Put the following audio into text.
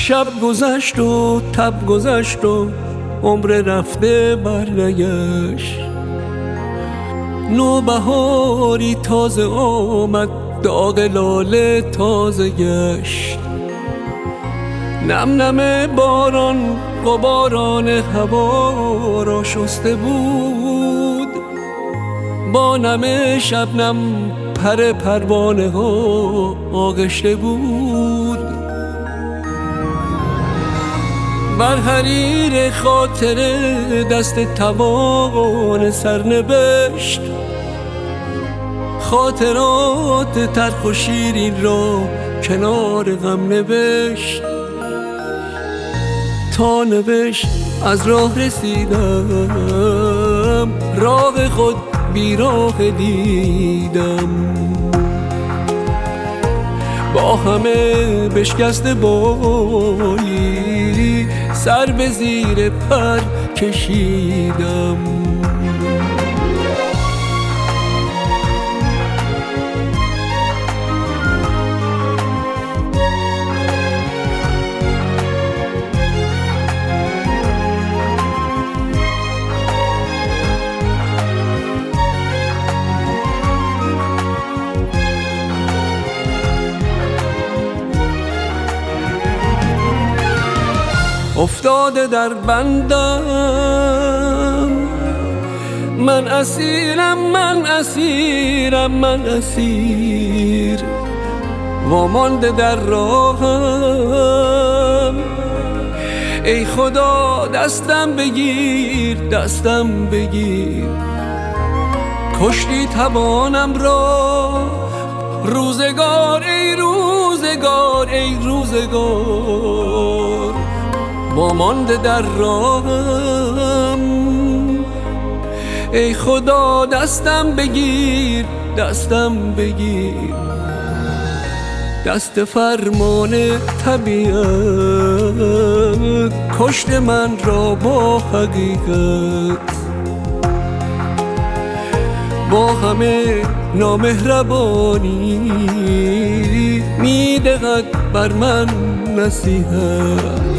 شب گذشت و تب گذشت و عمر رفته برنگشت. نوبهاری تازه آمد، داغ لاله تازه گشت. نم نم باران غباران هوا را شسته بود، با نم شبنم پر پروانه ها آغشته بود. بر حریر خاطر دست توان سرنوشت، خاطرات تلخ و شیرین را کنار غم نوشت. تا نوشت از راه رسیدم، راه خود بیراه دیدم. با همه بشکسته بایی سر به زیر پر کشیدم. افتاده در بندم، من اسیرم، من اسیرم، من اسیر. وامانده در راهم، ای خدا دستم بگیر، دستم بگیر. کشتی توانم را روزگار، ای روزگار، ای روزگار. وامانده در راهم، ای خدا دستم بگیر، دستم بگیر. دست فرمان طبیعت کشت من را با حقیقت، با همه نامهربانی میدهد بر من نصیحت.